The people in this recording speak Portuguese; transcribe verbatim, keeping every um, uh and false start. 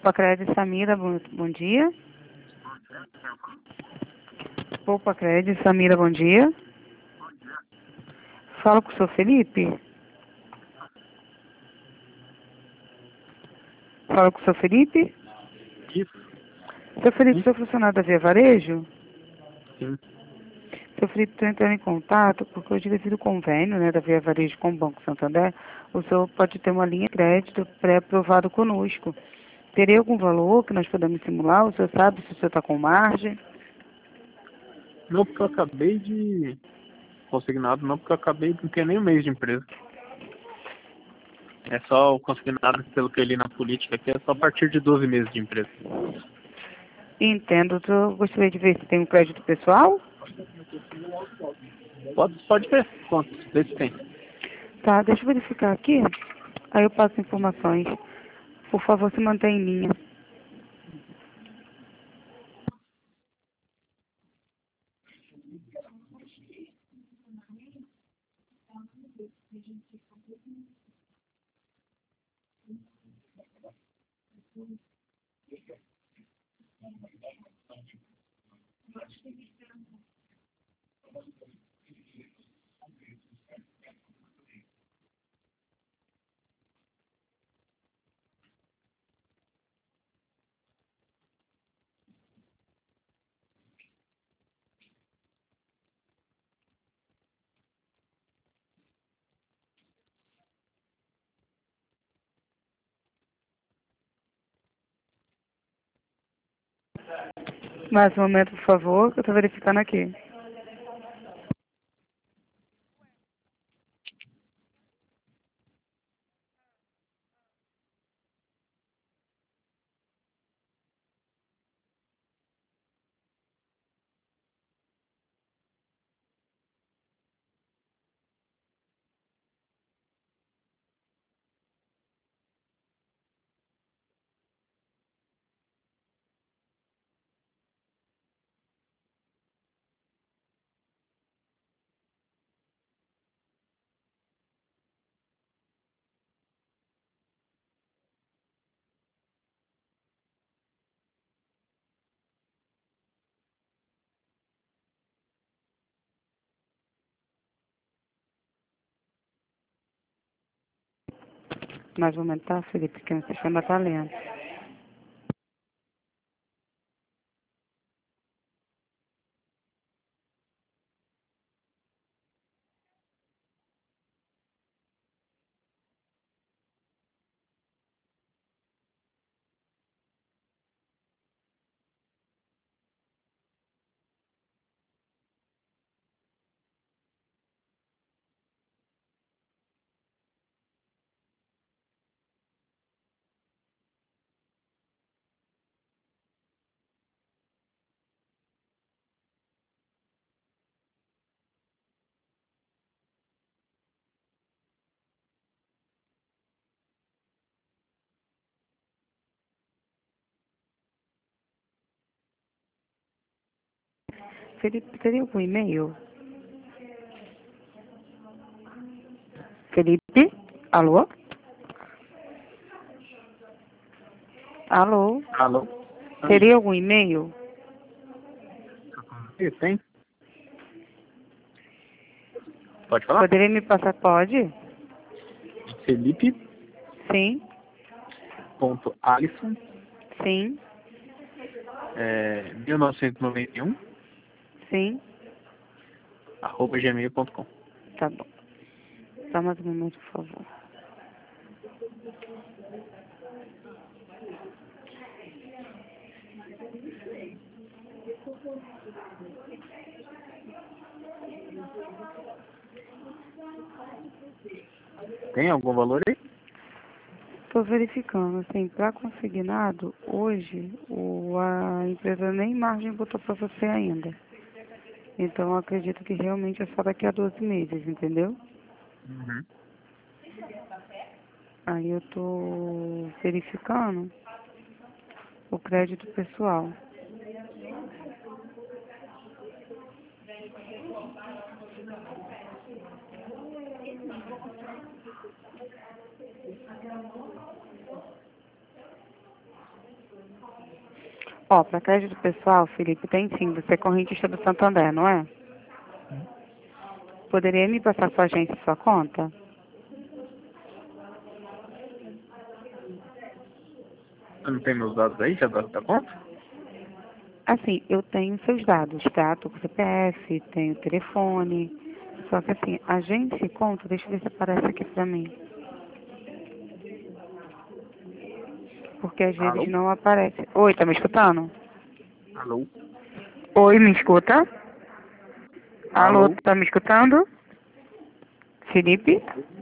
Poupa Crédito Samira, bom, bom dia. Poupa Crédito Samira, bom dia. Fala com o senhor Felipe. Fala com o senhor Felipe. Isso. Seu Felipe, Sim. seu funcionário da Via Varejo? Sim. Seu Felipe, estou entrando em contato porque hoje, devido ao convênio, né, da Via Varejo com o Banco Santander, o senhor pode ter uma linha de crédito pré-aprovado conosco. Teria algum valor que nós podemos simular? O senhor sabe se o senhor está com margem? Não, porque eu acabei de... Consignado, não, porque eu acabei de não ter nem um mês de empresa. É só o consignado, pelo que eu li na política aqui, é só a partir de doze meses de empresa. Entendo. Eu gostaria de ver se tem um crédito pessoal. Pode, pode ver quantos, vê se tem. Tá, deixa eu verificar aqui. Aí eu passo informações. Por favor, se mantenha em linha. Mais um momento, por favor, que eu estou verificando aqui. Mais um momento, tá, Felipe? Porque o sistema está lento. Felipe, teria algum e-mail? Felipe? Alô? Alô? Alô? Teria algum e-mail? Sim, tem? Pode falar? Poderia me passar? Pode? Felipe Sim, ponto Alisson sim, é, mil novecentos e noventa e um sim. arroba gmail ponto com. Tá bom. Só mais um momento, por favor. Tem algum valor aí? Estou verificando, assim, para consignado, hoje o, a empresa nem margem botou para você ainda. Então, eu acredito que realmente é só daqui a doze meses, entendeu? Uhum. Aí eu estou verificando o crédito pessoal. Ó, para crédito pessoal, Felipe, tem sim. Você é correntista do Santander, não é? Poderia me passar sua agência e sua conta? Você não tem meus dados aí, já da, da conta? Assim, eu tenho seus dados, tá? Tô com C P F, tenho telefone. Só que assim, agência e conta, deixa eu ver se aparece aqui pra mim. Porque às vezes Alô? não aparece. Oi, tá me escutando? Alô? Oi, me escuta? Alô, Alô? tá me escutando? Felipe?